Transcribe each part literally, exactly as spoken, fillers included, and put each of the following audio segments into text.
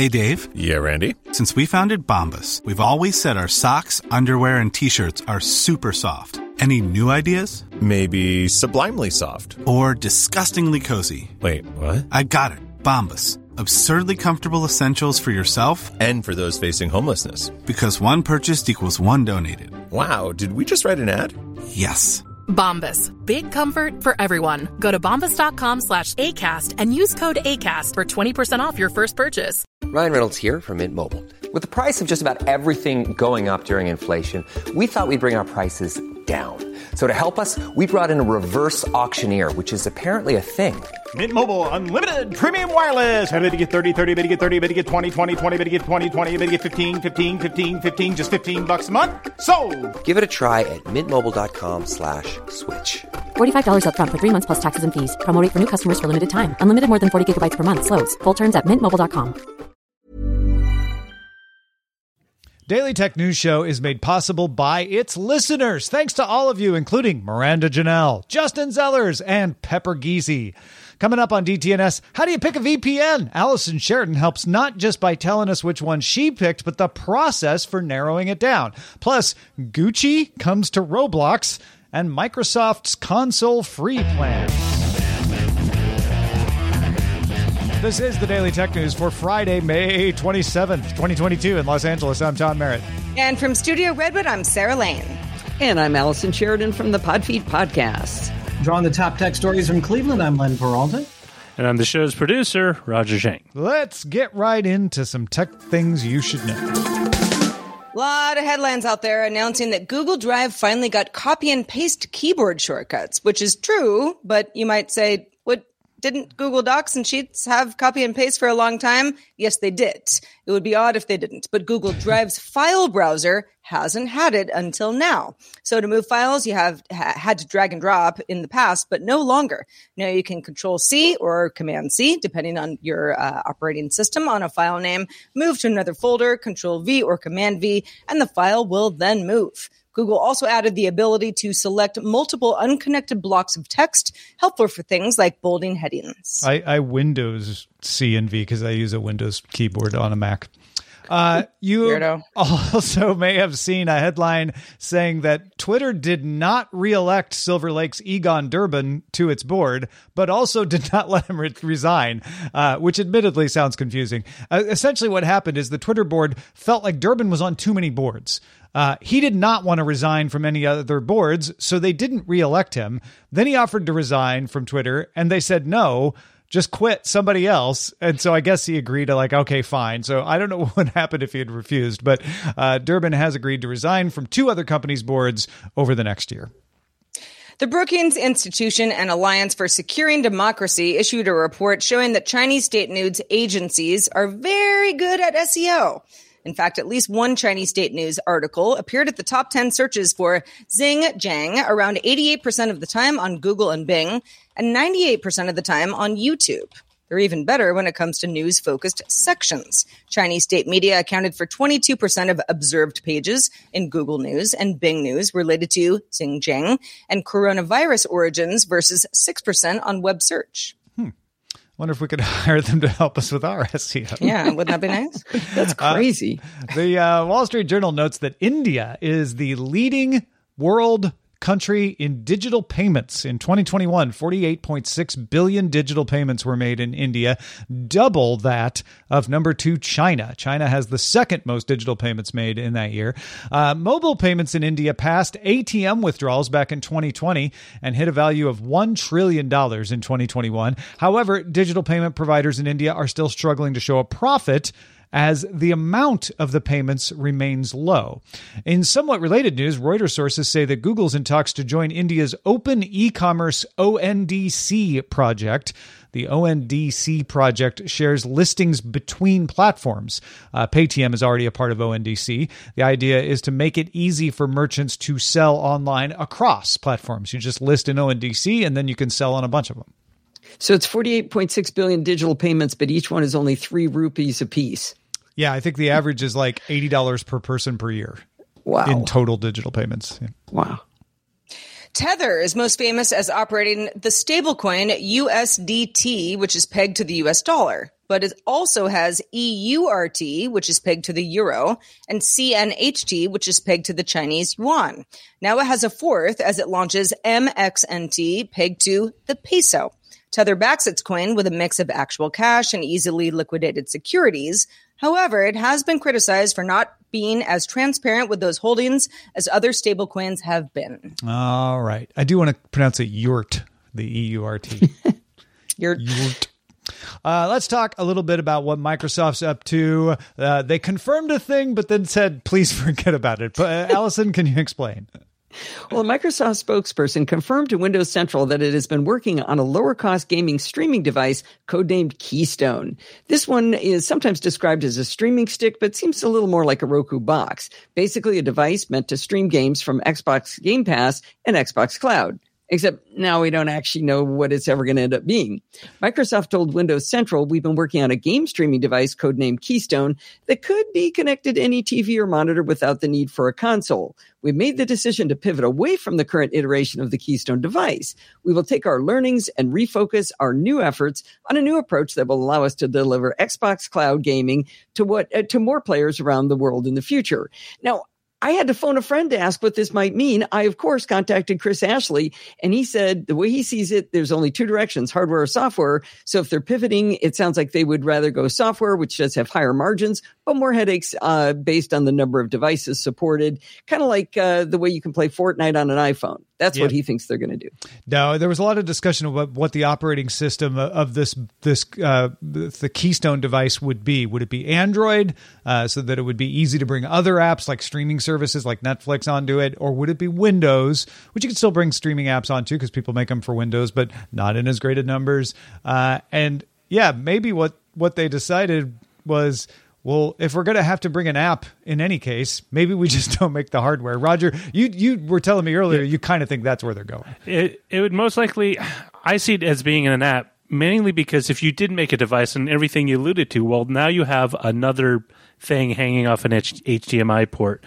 Hey, Dave. Yeah, Randy. Since we founded Bombas, we've always said our socks, underwear, and T-shirts are super soft. Any new ideas? Maybe sublimely soft. Or disgustingly cozy. Wait, what? I got it. Bombas. Absurdly comfortable essentials for yourself and for those facing homelessness. Because one purchased equals one donated. Wow, did we just write an ad? Yes. Bombas. Big comfort for everyone. Go to bombas.com slash ACAST and use code ACAST for twenty percent off your first purchase. Ryan Reynolds here from Mint Mobile. With the price of just about everything going up during inflation, we thought we'd bring our prices down. So to help us, we brought in a reverse auctioneer, which is apparently a thing. Mint Mobile Unlimited Premium Wireless. How to get thirty, thirty, how to get thirty, how to get twenty, twenty, twenty, how to get twenty, twenty, how to get fifteen, fifteen, fifteen, fifteen, just fifteen bucks a month? Sold! Give it a try at mintmobile.com slash switch. forty-five dollars up front for three months plus taxes and fees. Promo rate for new customers for limited time. Unlimited more than forty gigabytes per month. Slows full terms at mint mobile dot com. Daily Tech News Show is made possible by its listeners. Thanks to all of you, including Miranda Janelle, Justin Zellers, and Pepper Geesey. Coming up on D T N S, how do you pick a V P N? Allison Sheridan helps not just by telling us which one she picked, but the process for narrowing it down. Plus, Gucci comes to Roblox, and Microsoft's console free plan. This is the Daily Tech News for Friday, May twenty-seventh, twenty twenty-two in Los Angeles. I'm Tom Merritt. And from Studio Redwood, I'm Sarah Lane. And I'm Allison Sheridan from the Podfeed Podcast. Drawing the top tech stories from Cleveland, I'm Len Peralta. And I'm the show's producer, Roger Zhang. Let's get right into some tech things you should know. A lot of headlines out there announcing that Google Drive finally got copy and paste keyboard shortcuts, which is true, but you might say, what, didn't Google Docs and Sheets have copy and paste for a long time? Yes, they did. It would be odd if they didn't, but Google Drive's file browser hasn't had it until now. So to move files, you have ha- had to drag and drop in the past, but no longer. Now you can Control C or Command C, depending on your uh, operating system, on a file name, move to another folder, Control V or Command V, and the file will then move. Google also added the ability to select multiple unconnected blocks of text, helpful for things like bolding headings. I, I Windows C and V because I use a Windows keyboard on a Mac. Uh, you Weirdo. also may have seen a headline saying that Twitter did not re-elect Silver Lake's Egon Durbin to its board, but also did not let him re- resign, uh, which admittedly sounds confusing. Uh, essentially what happened is the Twitter board felt like Durbin was on too many boards. Uh, he did not want to resign from any other boards, so they didn't re-elect him. Then he offered to resign from Twitter, and they said no. Just quit somebody else. And so I guess he agreed to like, okay, fine. So I don't know what would happen if he had refused, but uh, Durbin has agreed to resign from two other companies' boards over the next year. The Brookings Institution and Alliance for Securing Democracy issued a report showing that Chinese state news agencies are very good at S E O. In fact, at least one Chinese state news article appeared at the top ten searches for Xinjiang around eighty-eight percent of the time on Google and Bing, and ninety-eight percent of the time on YouTube. They're even better when it comes to news-focused sections. Chinese state media accounted for twenty-two percent of observed pages in Google News and Bing News related to Xinjiang, and coronavirus origins versus six percent on web search. Wonder if we could hire them to help us with our S E O. Yeah, wouldn't that be nice? That's crazy. Uh, the uh, Wall Street Journal notes that India is the leading world country in digital payments. In twenty twenty-one, forty-eight point six billion digital payments were made in India, double that of number two, China. China has the second most digital payments made in that year. Uh, mobile payments in India passed A T M withdrawals back in twenty twenty and hit a value of one trillion dollars in twenty twenty-one. However, digital payment providers in India are still struggling to show a profit as the amount of the payments remains low. In somewhat related news, Reuters sources say that Google's in talks to join India's Open E-commerce O N D C project. The O N D C project shares listings between platforms. Uh, Paytm is already a part of O N D C. The idea is to make it easy for merchants to sell online across platforms. You just list in O N D C and then you can sell on a bunch of them. So it's forty-eight point six billion digital payments, but each one is only three rupees a piece. Yeah, I think the average is like eighty dollars per person per year. Wow. In total digital payments. Yeah. Wow. Tether is most famous as operating the stablecoin U S D T, which is pegged to the U S dollar. but it also has E U R T, which is pegged to the euro, and C N H T, which is pegged to the Chinese yuan. Now it has a fourth as it launches M X N T, pegged to the peso. Tether backs its coin with a mix of actual cash and easily liquidated securities. However, it has been criticized for not being as transparent with those holdings as other stablecoins have been. All right. I do want to pronounce it yurt, the E U R T. Yurt. Yurt. Uh, let's talk a little bit about what Microsoft's up to. Uh, they confirmed a thing, but then said, please forget about it. But uh, Allison, can you explain? Well, a Microsoft spokesperson confirmed to Windows Central that it has been working on a lower-cost gaming streaming device codenamed Keystone. This one is sometimes described as a streaming stick, but seems a little more like a Roku box. Basically, a device meant to stream games from Xbox Game Pass and Xbox Cloud. Except now we don't actually know what it's ever going to end up being. Microsoft told Windows Central, we've been working on a game streaming device codenamed Keystone that could be connected to any T V or monitor without the need for a console. We've made the decision to pivot away from the current iteration of the Keystone device. We will take our learnings and refocus our new efforts on a new approach that will allow us to deliver Xbox Cloud gaming to what uh, to more players around the world in the future. Now, I had to phone a friend to ask what this might mean. I, of course, contacted Chris Ashley, and he said the way he sees it, there's only two directions, hardware or software. So if they're pivoting, it sounds like they would rather go software, which does have higher margins, but more headaches uh, based on the number of devices supported, kind of like uh, the way you can play Fortnite on an iPhone. That's yep. what he thinks they're going to do. No, there was a lot of discussion about what the operating system of this this uh, the Keystone device would be. Would it be Android uh, so that it would be easy to bring other apps like streaming services like Netflix onto it? Or would it be Windows, which you can still bring streaming apps onto because people make them for Windows, but not in as great a numbers? Uh, and yeah, maybe what, what they decided was, well, if we're going to have to bring an app in any case, maybe we just don't make the hardware. Roger, you you were telling me earlier, you kind of think that's where they're going. It, it would most likely, I see it as being in an app, mainly because if you did make a device and everything you alluded to, well, now you have another thing hanging off an H D M I port.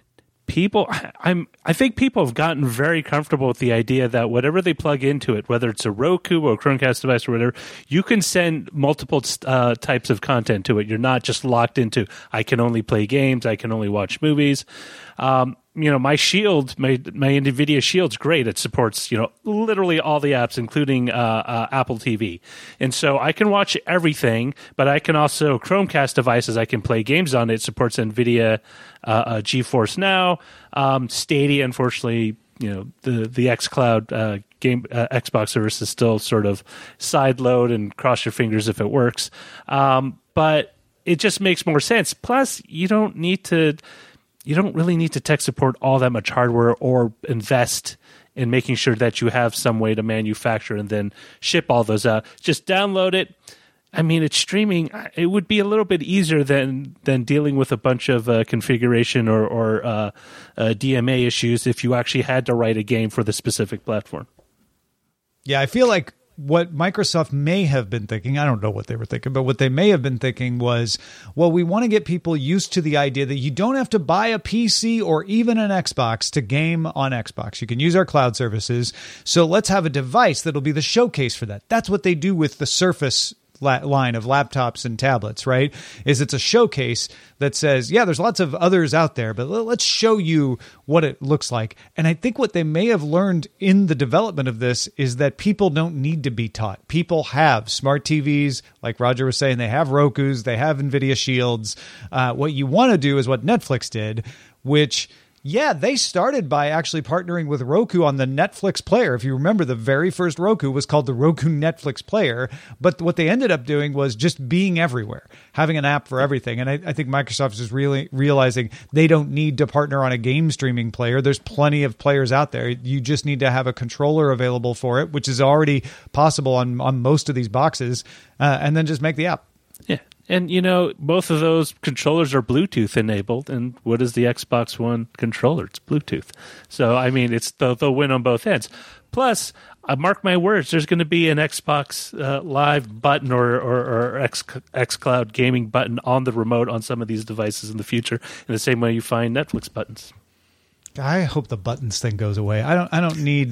People, I'm, I think people have gotten very comfortable with the idea that whatever they plug into it, whether it's a Roku or a Chromecast device or whatever, you can send multiple uh, types of content to it. You're not just locked into, I can only play games, I can only watch movies. Um, you know, my Shield, my my NVIDIA Shield's great. It supports, you know, literally all the apps, including uh, uh, Apple T V. And so I can watch everything, but I can also, Chromecast devices, I can play games on it. It supports NVIDIA uh, uh, GeForce Now. Um, Stadia, unfortunately, you know, the, the xCloud uh, game uh, Xbox service is still sort of side load and cross your fingers if it works. Um, but it just makes more sense. Plus, you don't need to... You don't really need to tech support all that much hardware or invest in making sure that you have some way to manufacture and then ship all those out. Just download it. I mean, it's streaming. It would be a little bit easier than than dealing with a bunch of uh, configuration or, or uh, uh, D M A issues if you actually had to write a game for the specific platform. Yeah, I feel like what Microsoft may have been thinking, I don't know what they were thinking, but what they may have been thinking was, well, we want to get people used to the idea that you don't have to buy a P C or even an Xbox to game on Xbox. You can use our cloud services. So let's have a device that'll be the showcase for that. That's what they do with the Surface line of laptops and tablets, right? Is it's a showcase that says, yeah, there's lots of others out there, but let's show you what it looks like. And I think what they may have learned in the development of this is that people don't need to be taught. People have smart T Vs, like Roger was saying, they have Rokus, they have NVIDIA Shields. Uh, what you want to do is what Netflix did, which... Yeah, they started by actually partnering with Roku on the Netflix player. If you remember, the very first Roku was called the Roku Netflix player. But what they ended up doing was just being everywhere, having an app for everything. And I, I think Microsoft is really realizing they don't need to partner on a game streaming player. There's plenty of players out there. You just need to have a controller available for it, which is already possible on, on most of these boxes, uh, and then just make the app. Yeah. And, you know, both of those controllers are Bluetooth enabled. And what is the Xbox One controller? It's Bluetooth. So, I mean, it's they'll, they'll win on both ends. Plus, uh, mark my words, there's going to be an Xbox uh, Live button or, or, or X, xCloud gaming button on the remote on some of these devices in the future, in the same way you find Netflix buttons. I hope the buttons thing goes away. I don't I don't need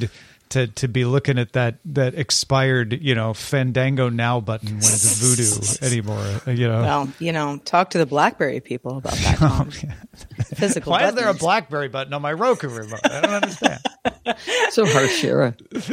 to to be looking at that that expired, you know, Fandango Now button when it's Voodoo anymore. You know, well, you know, talk to the BlackBerry people about that. Tom. Oh, yeah. Physical. Why buttons. is there a BlackBerry button on my Roku remote? I don't understand. So harsh, Sarah.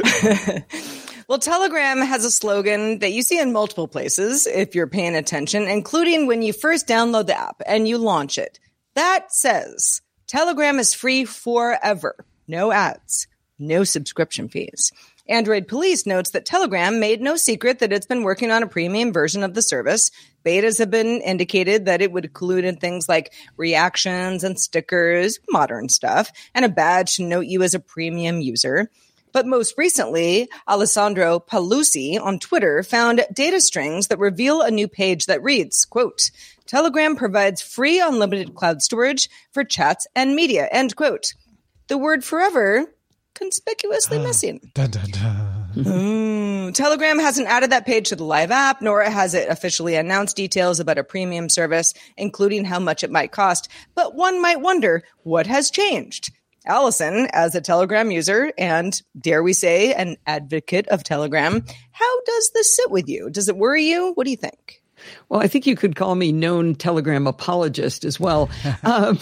Well, Telegram has a slogan that you see in multiple places if you're paying attention, including when you first download the app and you launch it. That says Telegram is free forever. No ads, no subscription fees. Android Police notes that Telegram made no secret that it's been working on a premium version of the service. Betas have been indicated that it would include in things like reactions and stickers, modern stuff, and a badge to note you as a premium user. But most recently, Alessandro Palusi on Twitter found data strings that reveal a new page that reads, quote, Telegram provides free unlimited cloud storage for chats and media, end quote. The word forever conspicuously missing. Dun, dun, dun. Mm. Telegram hasn't added that page to the live app, nor has it officially announced details about a premium service, including how much it might cost. But one might wonder, what has changed? Allison, as a Telegram user and, dare we say, an advocate of Telegram, how does this sit with you? Does it worry you? What do you think? Well, I think you could call me known Telegram apologist as well. um,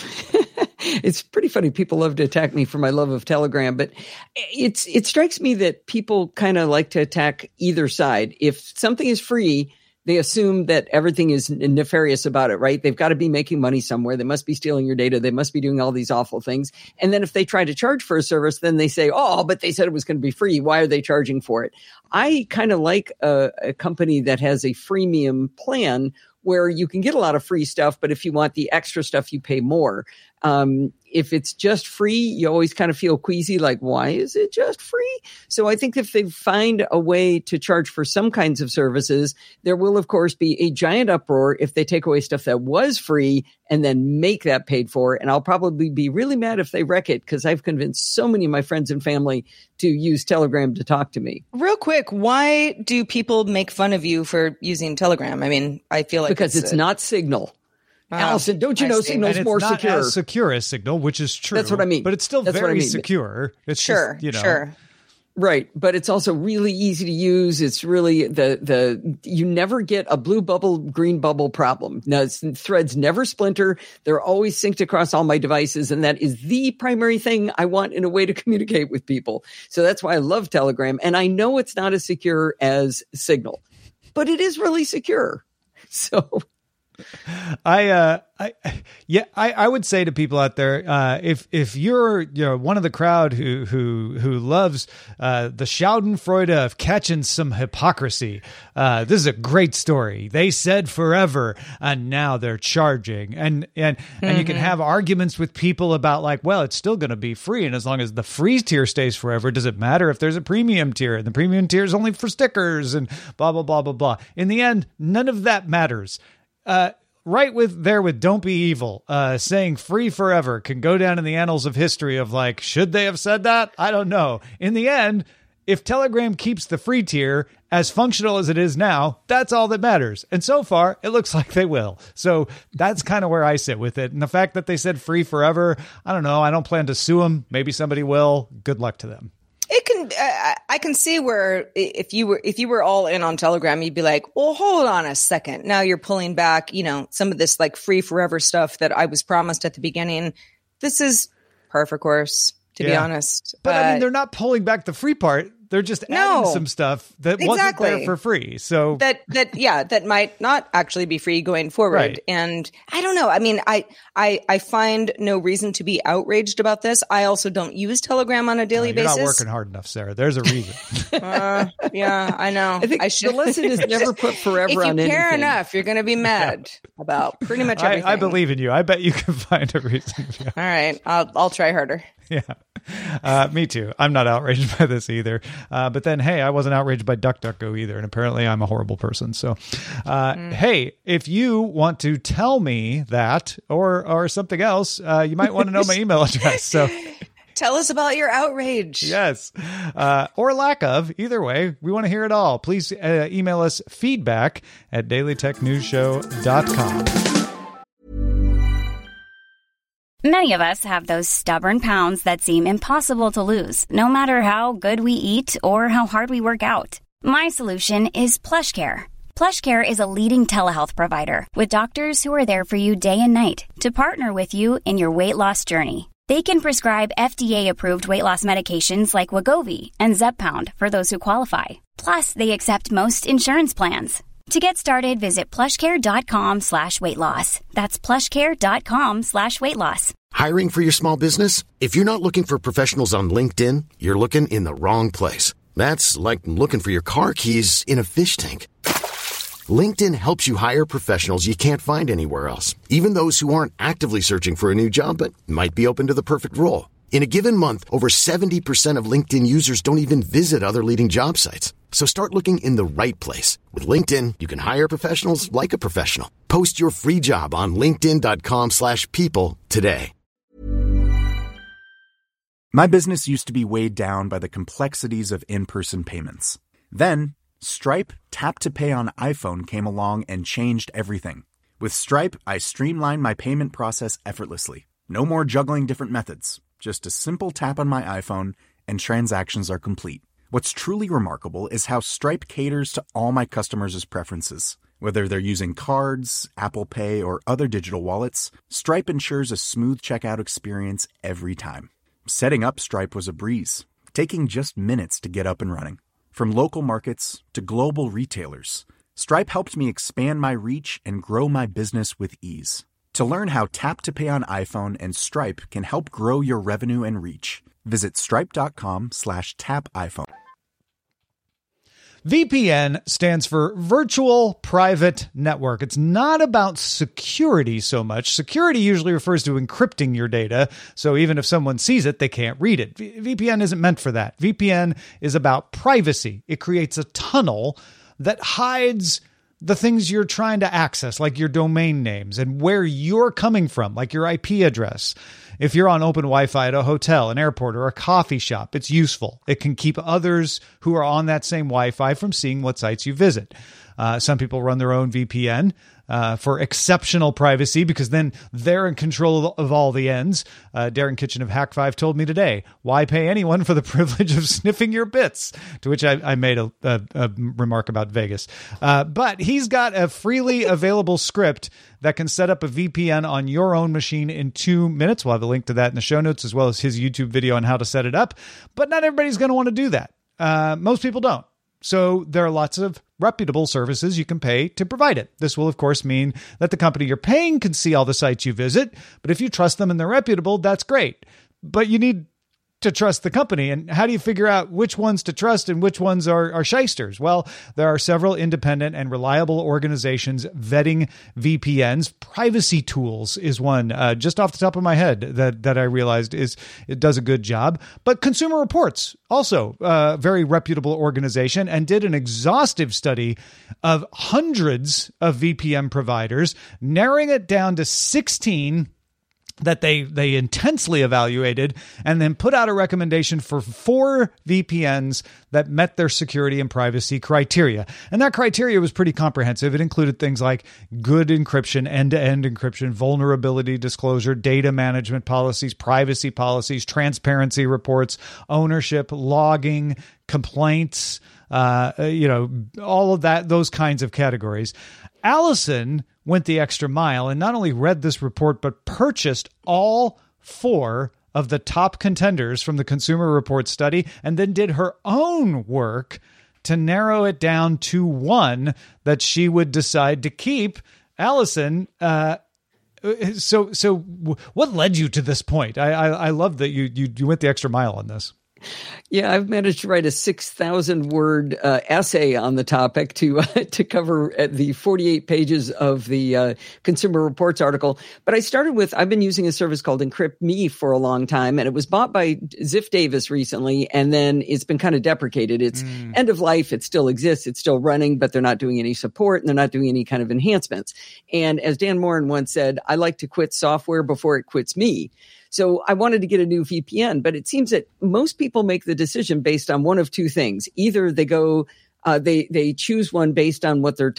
it's pretty funny. People love to attack me for my love of Telegram, but it's it strikes me that people kind of like to attack either side. If something is free, they assume that everything is nefarious about it, right? They've got to be making money somewhere. They must be stealing your data. They must be doing all these awful things. And then if they try to charge for a service, then they say, oh, but they said it was going to be free. Why are they charging for it? I kind of like a, a company that has a freemium plan where you can get a lot of free stuff, but if you want the extra stuff, you pay more. Um, if it's just free, you always kind of feel queasy, like, why is it just free? So I think if they find a way to charge for some kinds of services, there will, of course, be a giant uproar if they take away stuff that was free and then make that paid for. And I'll probably be really mad if they wreck it, because I've convinced so many of my friends and family to use Telegram to talk to me. Real quick, why do people make fun of you for using Telegram? I mean, I feel like because it's, it's a- not Signal. Oh, Allison, don't you I know see. Signal's And it's more not secure? as secure as Signal, which is true. That's what I mean. But it's still That's what I very mean. secure. It's Sure, just, you know, sure. Right. But it's also really easy to use. It's really the, the, you never get a blue bubble, green bubble problem. Now, threads never splinter. They're always synced across all my devices. And that is the primary thing I want in a way to communicate with people. So that's why I love Telegram. And I know it's not as secure as Signal, but it is really secure. So I, uh, I, yeah, I, I would say to people out there, uh, if, if you're, you know, one of the crowd who, who, who loves, uh, the Schadenfreude of catching some hypocrisy, uh, this is a great story. They said forever and now they're charging. And, and, mm-hmm. and you can have arguments with people about like, well, it's still going to be free. And as long as the free tier stays forever, does it matter if there's a premium tier, and the premium tier is only for stickers and blah, blah, blah, blah, blah. In the end, none of that matters. Uh, right with there with Don't Be Evil, uh, saying free forever can go down in the annals of history of like, should they have said that? I don't know. In the end, if Telegram keeps the free tier as functional as it is now, that's all that matters. And so far, it looks like they will. So that's kind of where I sit with it. And the fact that they said free forever, I don't know. I don't plan to sue them. Maybe somebody will. Good luck to them. It can. Uh, I can see where if you were if you were all in on Telegram, you'd be like, "Well, hold on a second. Now you're pulling back, you know, some of this like free forever stuff that I was promised at the beginning. This is par for course, to yeah. be honest." But uh, I mean, they're not pulling back the free part. They're just adding no, some stuff that exactly. wasn't there for free. So that that yeah, that might not actually be free going forward. Right. And I don't know. I mean, I I I find no reason to be outraged about this. I also don't use Telegram on a daily no, you're basis. You're not working hard enough, Sarah. There's a reason. uh, yeah, I know. I think I should. The lesson is never put forever if you on anything. care enough, you're going to be mad yeah. about pretty much everything. I, I believe in you. I bet you can find a reason. Yeah. All right, I'll I'll try harder. Yeah, uh, me too. I'm not outraged by this either. Uh, but then, hey, I wasn't outraged by DuckDuckGo either, and apparently I'm a horrible person. So, uh, mm. hey, if you want to tell me that or or something else, uh, you might want to know my email address. So. Tell us about your outrage. Yes. Uh, or lack of. Either way, we want to hear it all. Please uh, email us feedback at daily tech news show dot com. Many of us have those stubborn pounds that seem impossible to lose, no matter how good we eat or how hard we work out. My solution is PlushCare. PlushCare is a leading telehealth provider with doctors who are there for you day and night to partner with you in your weight loss journey. They can prescribe F D A-approved weight loss medications like Wegovy and Zepbound for those who qualify. Plus, they accept most insurance plans. To get started, visit plushcare.com slash weight loss. That's plushcare.com slash weight loss. Hiring for your small business? If you're not looking for professionals on LinkedIn, you're looking in the wrong place. That's like looking for your car keys in a fish tank. LinkedIn helps you hire professionals you can't find anywhere else, even those who aren't actively searching for a new job but might be open to the perfect role. In a given month, over seventy percent of LinkedIn users don't even visit other leading job sites. So start looking in the right place. With LinkedIn, you can hire professionals like a professional. Post your free job on linkedin.com slash people today. My business used to be weighed down by the complexities of in-person payments. Then, Stripe Tap to Pay on iPhone came along and changed everything. With Stripe, I streamlined my payment process effortlessly. No more juggling different methods. Just a simple tap on my iPhone and transactions are complete. What's truly remarkable is how Stripe caters to all my customers' preferences. Whether they're using cards, Apple Pay, or other digital wallets, Stripe ensures a smooth checkout experience every time. Setting up Stripe was a breeze, taking just minutes to get up and running. From local markets to global retailers, Stripe helped me expand my reach and grow my business with ease. To learn how Tap to Pay on iPhone and Stripe can help grow your revenue and reach, visit stripe.com slash tap iPhone. V P N stands for Virtual Private Network. It's not about security so much. Security usually refers to encrypting your data, so even if someone sees it, they can't read it. V- VPN isn't meant for that. V P N is about privacy. It creates a tunnel that hides the things you're trying to access, like your domain names and where you're coming from, like your I P address. If you're on open Wi-Fi at a hotel, an airport, or a coffee shop, it's useful. It can keep others who are on that same Wi-Fi from seeing what sites you visit. Uh, some people run their own V P N uh, for exceptional privacy because then they're in control of all the ends. Uh, Darren Kitchen of Hack five told me today, why pay anyone for the privilege of sniffing your bits? To which I, I made a, a, a remark about Vegas. Uh, but he's got a freely available script that can set up a V P N on your own machine in two minutes. We'll have a link to that in the show notes, as well as his YouTube video on how to set it up. But not everybody's going to want to do that. Uh, most people don't. So there are lots of reputable services you can pay to provide it. This will, of course, mean that the company you're paying can see all the sites you visit. But if you trust them and they're reputable, that's great. But you need to trust the company. And how do you figure out which ones to trust and which ones are, are shysters? Well, there are several independent and reliable organizations vetting V P Ns. Privacy Tools is one, uh, just off the top of my head, that, that I realized is it does a good job. But Consumer Reports, also a very reputable organization, and did an exhaustive study of hundreds of V P N providers, narrowing it down to sixteen that they they intensely evaluated, and then put out a recommendation for four V P Ns that met their security and privacy criteria. And that criteria was pretty comprehensive. It included things like good encryption, end-to-end encryption, vulnerability disclosure, data management policies, privacy policies, transparency reports, ownership, logging, complaints, uh, you know, all of that, those kinds of categories. Allison went the extra mile and not only read this report, but purchased all four of the top contenders from the Consumer Reports study, and then did her own work to narrow it down to one that she would decide to keep. Allison, uh, so so what led you to this point? I I, I love that you, you you went the extra mile on this. Yeah, I've managed to write a six thousand word uh, essay on the topic to uh, to cover the forty-eight pages of the uh, Consumer Reports article. But I started with, I've been using a service called EncryptMe for a long time, and it was bought by Ziff Davis recently, and then it's been kind of deprecated. It's mm. end of life. It still exists. It's still running, but they're not doing any support, and they're not doing any kind of enhancements. And as Dan Moren once said, I like to quit software before it quits me. So I wanted to get a new V P N, but it seems that most people make the decision based on one of two things. Either they go, uh, they, they choose one based on what their top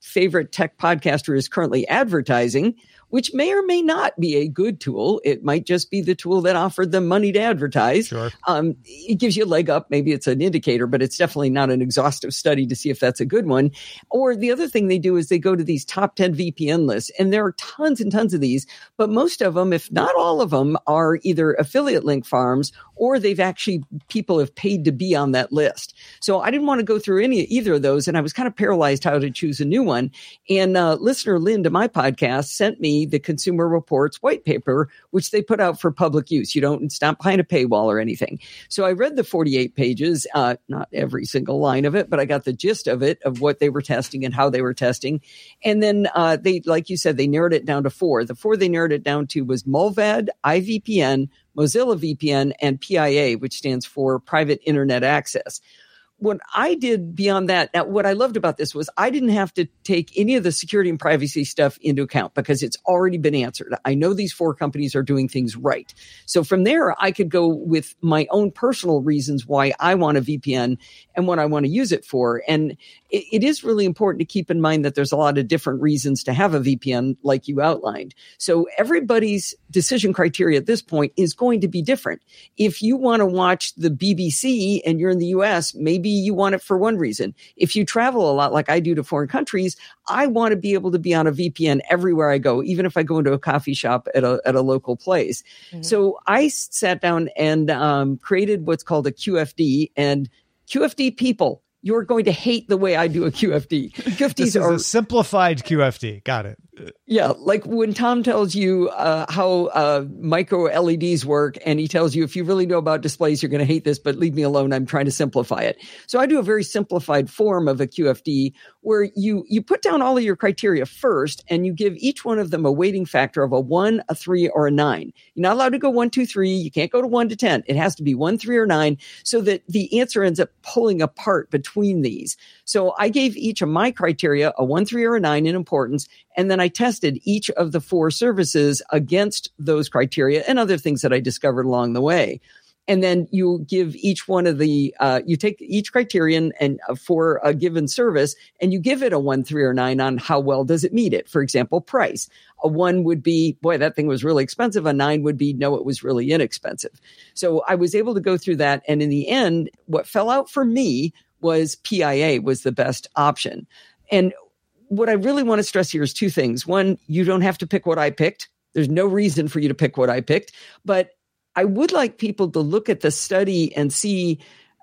favorite tech podcaster is currently advertising, which may or may not be a good tool. It might just be the tool that offered them money to advertise. Sure. Um, it gives you a leg up. Maybe it's an indicator, but it's definitely not an exhaustive study to see if that's a good one. Or the other thing they do is they go to these top ten V P N lists, and there are tons and tons of these, but most of them, if not all of them, are either affiliate link farms or they've actually, people have paid to be on that list. So I didn't want to go through any, either of those, and I was kind of paralyzed how to choose a new one. And uh, listener Lynn to my podcast sent me the Consumer Reports white paper, which they put out for public use. You don't, it's not behind a paywall or anything. So I read the forty-eight pages, uh, not every single line of it, but I got the gist of it, of what they were testing and how they were testing. And then uh, they, like you said, they narrowed it down to four. The four they narrowed it down to was Mullvad, I V P N, Mozilla V P N, and P I A, which stands for Private Internet Access. What I did beyond that, now what I loved about this was I didn't have to take any of the security and privacy stuff into account because it's already been answered. I know these four companies are doing things right. So from there, I could go with my own personal reasons why I want a V P N and what I want to use it for. And it, it is really important to keep in mind that there's a lot of different reasons to have a V P N like you outlined. So everybody's decision criteria at this point is going to be different. If you want to watch the B B C and you're in the U S, maybe you want it for one reason. If you travel a lot like I do to foreign countries, I want to be able to be on a V P N everywhere I go, even if I go into a coffee shop at a, at a local place. Mm-hmm. So I sat down and um, created what's called a Q F D, and Q F D people, you're going to hate the way I do a Q F D. Q F Ds this is are a simplified Q F D. Got it. Yeah, like when Tom tells you uh, how uh, micro L E Ds work, and he tells you, if you really know about displays, you're going to hate this, but leave me alone. I'm trying to simplify it. So I do a very simplified form of a Q F D where you you put down all of your criteria first, and you give each one of them a weighting factor of a one, a three, or a nine. You're not allowed to go one, two, three. You can't go to one to ten. It has to be one, three, or nine, so that the answer ends up pulling apart between these. So I gave each of my criteria a one, three, or a nine in importance, and then I tested each of the four services against those criteria and other things that I discovered along the way. And then you give each one of the, uh, you take each criterion and uh, for a given service, and you give it a one, three, or nine on how well does it meet it. For example, price. A one would be, boy, that thing was really expensive. A nine would be, no, it was really inexpensive. So I was able to go through that. And in the end, what fell out for me was P I A was the best option. And what I really want to stress here is two things. One, you don't have to pick what I picked. There's no reason for you to pick what I picked. But I would like people to look at the study and see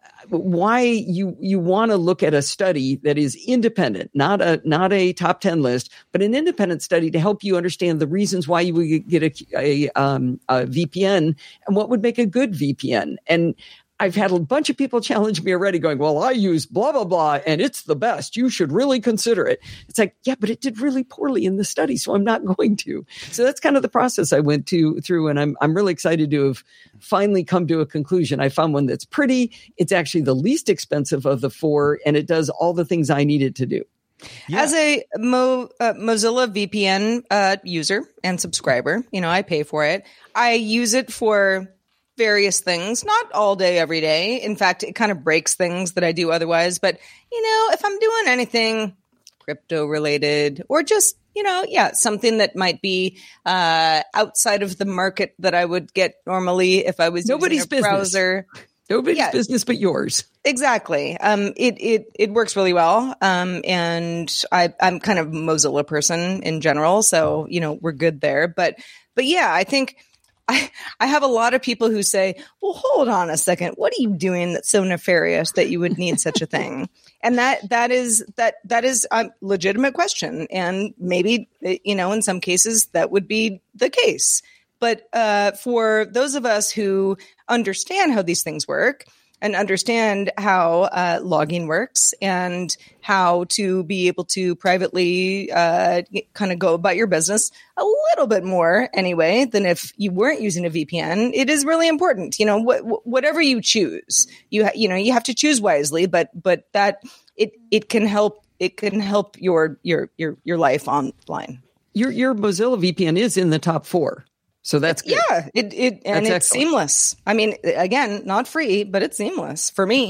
why you you want to look at a study that is independent, not a not a top ten list, but an independent study to help you understand the reasons why you would get a, a, um, a V P N and what would make a good V P N. And I've had a bunch of people challenge me already going, well, I use blah, blah, blah, and it's the best. You should really consider it. It's like, yeah, but it did really poorly in the study, so I'm not going to. So that's kind of the process I went to through, and I'm I'm really excited to have finally come to a conclusion. I found one that's pretty. It's actually the least expensive of the four, and it does all the things I need it to do. Yeah. As a Mo, uh, Mozilla V P N uh, user and subscriber, you know, I pay for it. I use it for various things, not all day, every day. In fact, it kind of breaks things that I do otherwise. But, you know, if I'm doing anything crypto related or just, you know, yeah, something that might be uh, outside of the market that I would get normally if I was Nobody's using a browser. Business. Nobody's yeah. business but yours. Exactly. Um, it, it, it works really well. Um, and I, I'm kind of a Mozilla person in general. So, you know, we're good there. But, but yeah, I think I, I have a lot of people who say, well, hold on a second. What are you doing that's so nefarious that you would need such a thing? And that, that is, that, that is a legitimate question. And maybe, you know, in some cases that would be the case. But, uh, for those of us who understand how these things work and understand how, uh, logging works and how to be able to privately, uh, kind of go about your business a little bit more anyway than if you weren't using a V P N, it is really important. You know, wh- whatever you choose, you, ha- you know, you have to choose wisely, but, but that it, it can help, it can help your, your, your, your life online. Your, your Mozilla V P N is in the top four. So that's good. Yeah, it it and that's it's excellent. Seamless. I mean, again, not free, but it's seamless for me.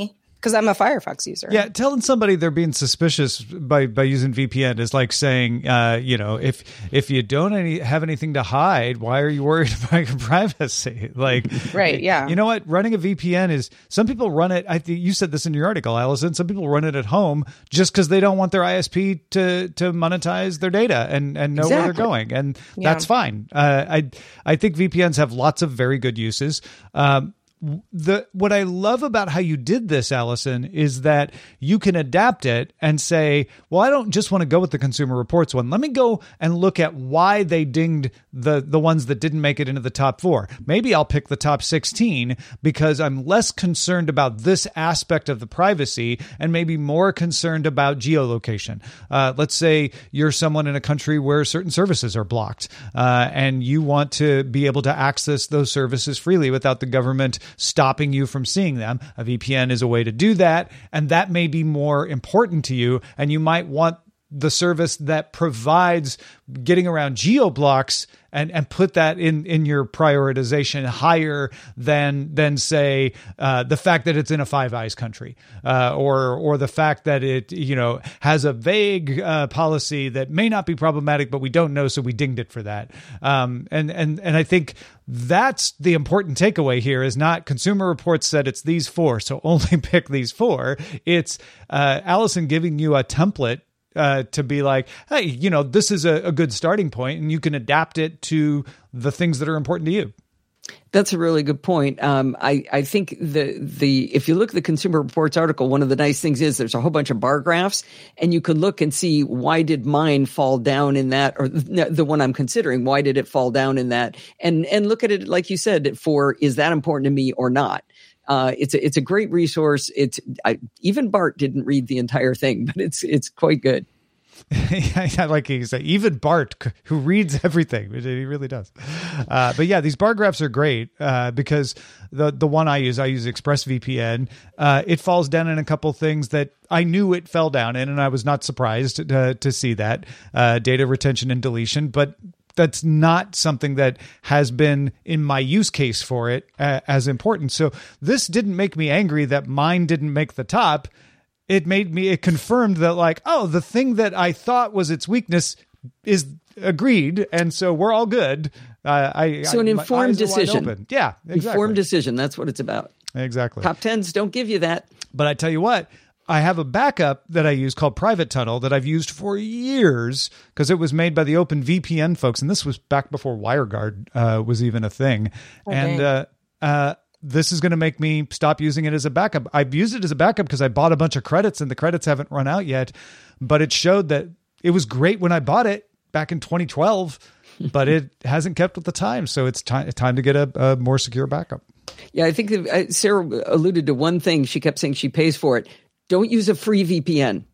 because I'm a Firefox user. Yeah, telling somebody they're being suspicious by, by using V P N is like saying, uh, you know, if if you don't any, have anything to hide, why are you worried about your privacy? Like, right? Yeah. You know what? Running a V P N is. Some people run it. I think you said this in your article, Allison. Some people run it at home just because they don't want their I S P to to monetize their data and and know exactly. where they're going, and yeah. that's fine. Uh, I I think V P Ns have lots of very good uses. Um, The what I love about how you did this, Allison, is that you can adapt it and say, well, I don't just want to go with the Consumer Reports one. Let me go and look at why they dinged the, the ones that didn't make it into the top four. Maybe I'll pick the top sixteen because I'm less concerned about this aspect of the privacy and maybe more concerned about geolocation. Uh, let's say you're someone in a country where certain services are blocked uh, and you want to be able to access those services freely without the government stopping you from seeing them. A V P N is a way to do that, and that may be more important to you, and you might want the service that provides getting around geo-blocks and, and put that in, in your prioritization higher than, than say, uh, the fact that it's in a Five Eyes country, uh, or, or the fact that it, you know, has a vague, uh, policy that may not be problematic, but we don't know. So we dinged it for that. Um, and, and, and I think that's the important takeaway here is not Consumer Reports said it's these four, so only pick these four. It's, uh, Allison giving you a template Uh, to be like, hey, you know, this is a, a good starting point and you can adapt it to the things that are important to you. That's a really good point. Um, I, I think the the if you look at the Consumer Reports article, one of the nice things is there's a whole bunch of bar graphs, and you can look and see why did mine fall down in that, or the, the one I'm considering, why did it fall down in that, and and look at it like you said for is that important to me or not. Uh, it's a, it's a great resource. It's I, even Bart didn't read the entire thing, but it's it's quite good. I like you say, even Bart, who reads everything, he really does. Uh, but yeah, these bar graphs are great uh, because the the one I use, I use ExpressVPN. Uh, it falls down in a couple things that I knew it fell down in, and I was not surprised to, to see that uh, data retention and deletion, but that's not something that has been in my use case for it uh, as important. So this didn't make me angry that mine didn't make the top. It made me, it confirmed that like, oh, the thing that I thought was its weakness is agreed. And so we're all good. Uh, I, so an I, informed decision. Yeah, exactly. Informed decision. That's what it's about. Exactly. Top tens don't give you that. But I tell you what, I have a backup that I use called Private Tunnel that I've used for years because it was made by the OpenVPN folks. And this was back before WireGuard uh, was even a thing. Okay. And uh, uh, this is going to make me stop using it as a backup. I've used it as a backup because I bought a bunch of credits and the credits haven't run out yet. But it showed that it was great when I bought it back in twenty twelve, but it hasn't kept with the time. So it's time, time to get a, a more secure backup. Yeah, I think that Sarah alluded to one thing. She kept saying she pays for it. Don't use a free V P N.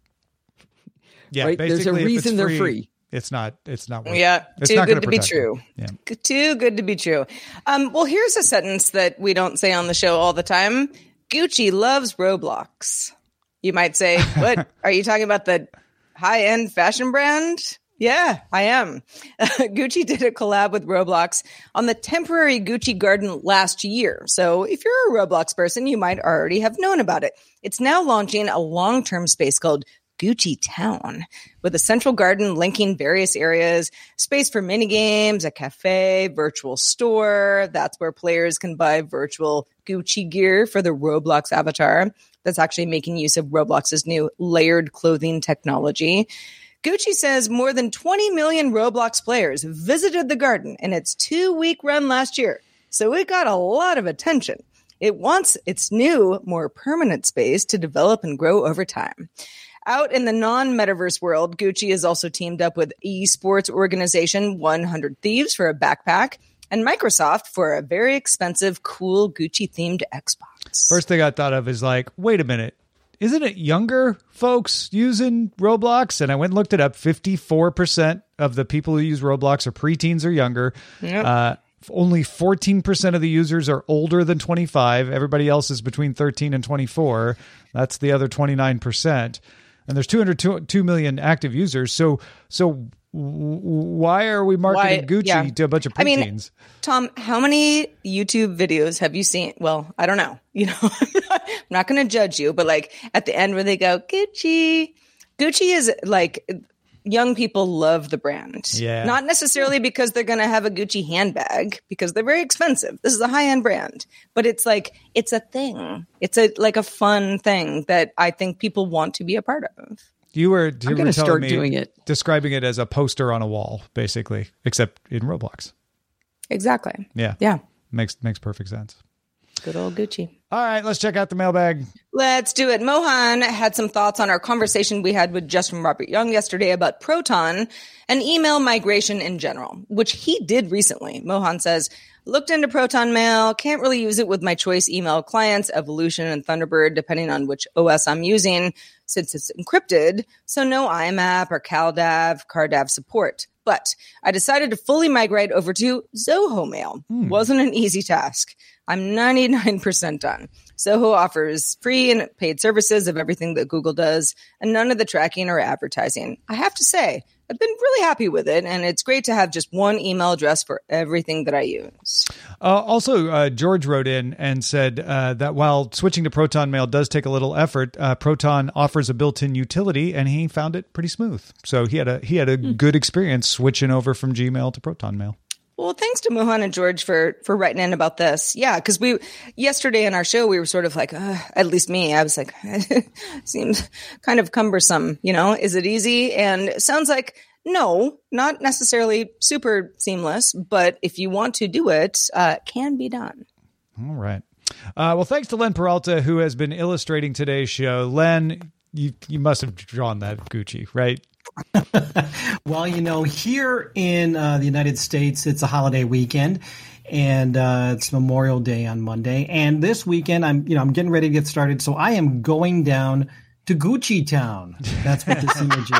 Yeah, right? There's a reason free, they're free. It's not. It's not. Worth yeah, it's too not good to be protect true. Yeah. Too good to be true. Um, well, here's a sentence that we don't say on the show all the time. Gucci loves Roblox. You might say, "What are you talking about? The high-end fashion brand?" Yeah, I am. Gucci did a collab with Roblox on the temporary Gucci garden last year. So if you're a Roblox person, you might already have known about it. It's now launching a long-term space called Gucci Town with a central garden linking various areas, space for mini games, a cafe, virtual store. That's where players can buy virtual Gucci gear for the Roblox avatar. That's actually making use of Roblox's new layered clothing technology. Gucci says more than twenty million Roblox players visited the garden in its two-week run last year, so it got a lot of attention. It wants its new, more permanent space to develop and grow over time. Out in the non-metaverse world, Gucci has also teamed up with esports organization one hundred Thieves for a backpack and Microsoft for a very expensive, cool Gucci-themed Xbox. First thing I thought of is like, wait a minute. Isn't it younger folks using Roblox? And I went and looked it up. fifty-four percent of the people who use Roblox are preteens or younger. Yep. Uh, only fourteen percent of the users are older than twenty-five. Everybody else is between thirteen and twenty-four. That's the other twenty-nine percent. And there's two hundred two million active users. So, so why are we marketing Why- Gucci yeah. to a bunch of I mean, preteens? Tom, how many YouTube videos have you seen? Well, I don't know. You know, I'm not going to judge you, but like at the end where they go, Gucci, Gucci is like young people love the brand. Yeah. Not necessarily because they're going to have a Gucci handbag because they're very expensive. This is a high end brand, but it's like, it's a thing. It's a, like a fun thing that I think people want to be a part of. You were, you I'm were gonna telling start me, doing it. describing it as a poster on a wall, basically, except in Roblox. Exactly. Yeah. Yeah. Makes makes perfect sense. Good old Gucci. All right, let's check out the mailbag. Let's do it. Mohan had some thoughts on our conversation we had with Justin Robert Young yesterday about Proton and email migration in general, which he did recently. Mohan says, looked into Proton Mail, can't really use it with my choice email clients, Evolution and Thunderbird, depending on which O S I'm using, since it's encrypted. So no I M A P or CalDAV, CarDAV support. But I decided to fully migrate over to Zoho Mail. Hmm. Wasn't an easy task. I'm ninety-nine percent done. Zoho offers free and paid services of everything that Google does, and none of the tracking or advertising. I have to say, I've been really happy with it, and it's great to have just one email address for everything that I use. Uh, also, uh, George wrote in and said uh, that while switching to Proton Mail does take a little effort, uh, Proton offers a built-in utility, and he found it pretty smooth. So he had a he had a Hmm. good experience switching over from Gmail to Proton Mail. Well, thanks to Mohan and George for for writing in about this. Yeah, because we yesterday in our show we were sort of like, uh, at least me, I was like, seems kind of cumbersome. You know, is it easy? And it sounds like no, not necessarily super seamless, but if you want to do it, uh, it can be done. All right. Uh, well, thanks to Len Peralta, who has been illustrating today's show. Len, you you must have drawn that Gucci, right? Well, you know, here in uh, the United States, it's a holiday weekend, and uh, it's Memorial Day on Monday. And this weekend, I'm, you know, I'm getting ready to get started, so I am going down to Gucci Town. That's what this image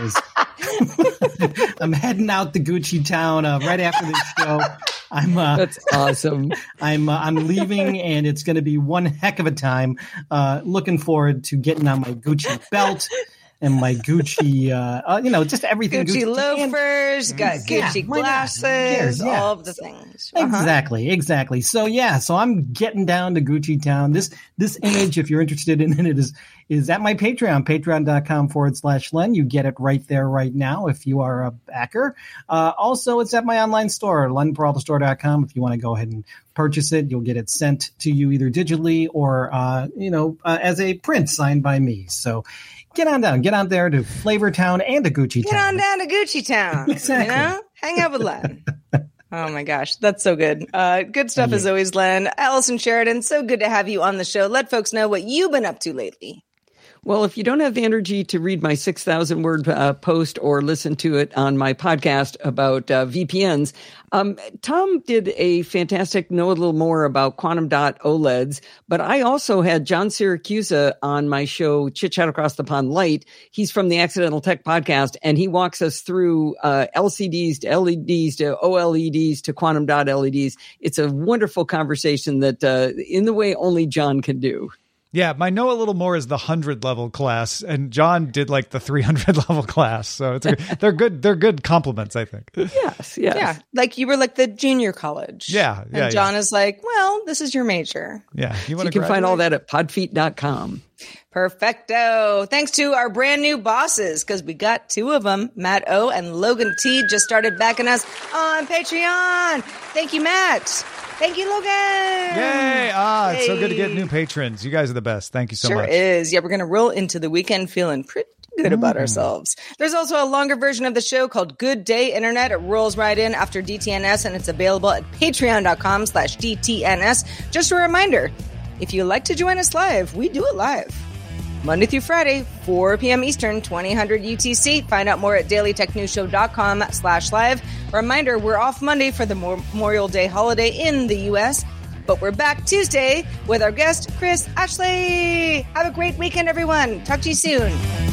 is. I'm heading out to Gucci Town uh, right after this show. I'm. Uh, That's awesome. I'm. Uh, I'm leaving, and it's going to be one heck of a time. Uh, looking forward to getting on my Gucci belt. And my Gucci, uh, uh, you know, just everything. Gucci, Gucci loafers, got Yeah, Gucci why not? glasses, Yeah, yeah. all of the things. Uh-huh. Exactly, exactly. So yeah, so I'm getting down to Gucci Town. This this image, if you're interested in it, is is at my Patreon, patreon.com forward slash Len. You get it right there right now if you are a backer. Uh, also, it's at my online store, len peralta store dot com. If you want to go ahead and purchase it, you'll get it sent to you either digitally or, uh, you know, uh, as a print signed by me. So get on down, get on there to Flavor Town and to Gucci Get Town. on down to Gucci Town. Exactly. You know? Hang out with Len. Oh my gosh, that's so good. Uh, good stuff as always, Len. Allison Sheridan, so good to have you on the show. Let folks know what you've been up to lately. Well, if you don't have the energy to read my six thousand word uh, post or listen to it on my podcast about uh, V P Ns, um, Tom did a fantastic know a little more about quantum dot OLEDs, but I also had John Siracusa on my show, Chit Chat Across the Pond Light. He's from the Accidental Tech podcast, and he walks us through uh, L C Ds to L E Ds to OLEDs to quantum dot L E Ds. It's a wonderful conversation that uh, in the way only John can do. Yeah, my know a little more is the hundred level class, and John did like the three hundred level class. So it's a, they're good. They're good compliments, I think. Yes, yes. Yeah, like you were like the junior college. Yeah, yeah. And John yeah. is like, well, this is your major. Yeah, you So want you to can find all that at podfeet dot com. Perfecto. Thanks to our brand new bosses, because we got two of them, Matt O and Logan T, just started backing us on Patreon. Thank you, Matt. Thank you, Logan. Yay! Ah, it's so good to get Yay. new patrons. You guys are the best. Thank you so Sure much. is. Yeah, we're going to roll into the weekend feeling pretty good about Mm. ourselves. There's also a longer version of the show called Good Day Internet. It rolls right in after D T N S, and it's available at patreon.com slash DTNS. Just a reminder, if you like to join us live, we do it live. Monday through Friday, four p.m. Eastern, twenty hundred U T C. Find out more at dailytechnewsshow.com slash live. Reminder, we're off Monday for the Memorial Day holiday in the U S, but we're back Tuesday with our guest, Chris Ashley. Have a great weekend, everyone. Talk to you soon.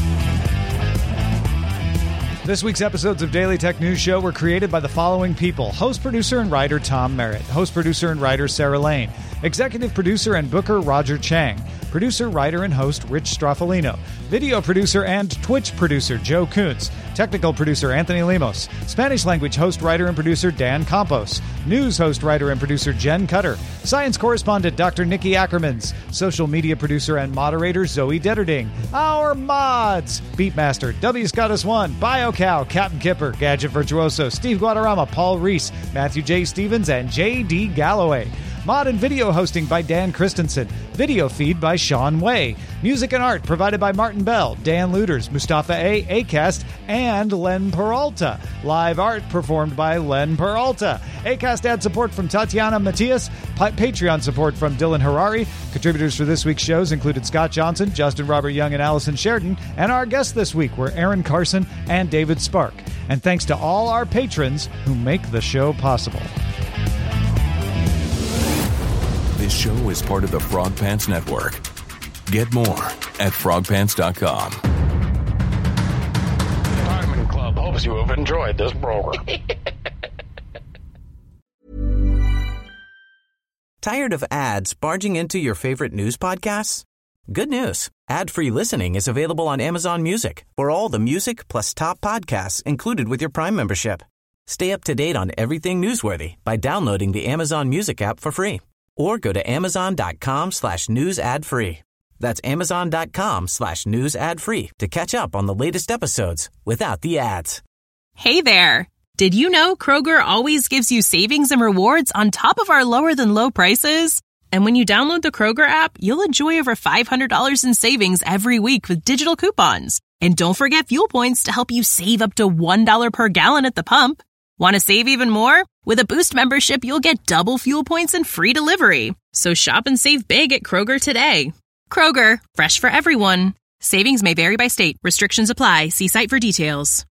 This week's episodes of Daily Tech News Show were created by the following people. Host, producer, and writer Tom Merritt. Host, producer, and writer Sarah Lane. Executive producer and booker Roger Chang. Producer, writer, and host Rich Straffolino. Video producer and Twitch producer Joe Kuntz. Technical producer Anthony Lemos. Spanish language host, writer, and producer Dan Campos. News host, writer, and producer Jen Cutter. Science correspondent Doctor Nikki Ackermans. Social media producer and moderator Zoe Detterding. Our mods: Beatmaster, W. Scottus One, BioCow, Captain Kipper, Gadget Virtuoso, Steve Guadarrama, Paul Reese, Matthew J. Stevens, and J D. Galloway. Mod and video hosting by Dan Christensen. Video feed by Sean Way. Music and art provided by Martin Bell, Dan Luders, Mustafa A., Acast, and Len Peralta. Live art performed by Len Peralta. Acast ad support from Tatiana Matias. Pa- Patreon support from Dylan Harari. Contributors for this week's shows included Scott Johnson, Justin Robert Young, and Allison Sheridan. And our guests this week were Aaron Carson and David Spark. And thanks to all our patrons who make the show possible. This show is part of the Frog Pants Network. Get more at frog pants dot com. Diamond Club hopes you have enjoyed this program. Tired of ads barging into your favorite news podcasts? Good news. Ad-free listening is available on Amazon Music for all the music plus top podcasts included with your Prime membership. Stay up to date on everything newsworthy by downloading the Amazon Music app for free. Or go to amazon.com slash news ad free. That's amazon.com slash news ad free to catch up on the latest episodes without the ads. Hey there. Did you know Kroger always gives you savings and rewards on top of our lower than low prices? And when you download the Kroger app, you'll enjoy over five hundred dollars in savings every week with digital coupons. And don't forget fuel points to help you save up to one dollar per gallon at the pump. Want to save even more? With a Boost membership, you'll get double fuel points and free delivery. So shop and save big at Kroger today. Kroger, fresh for everyone. Savings may vary by state. Restrictions apply. See site for details.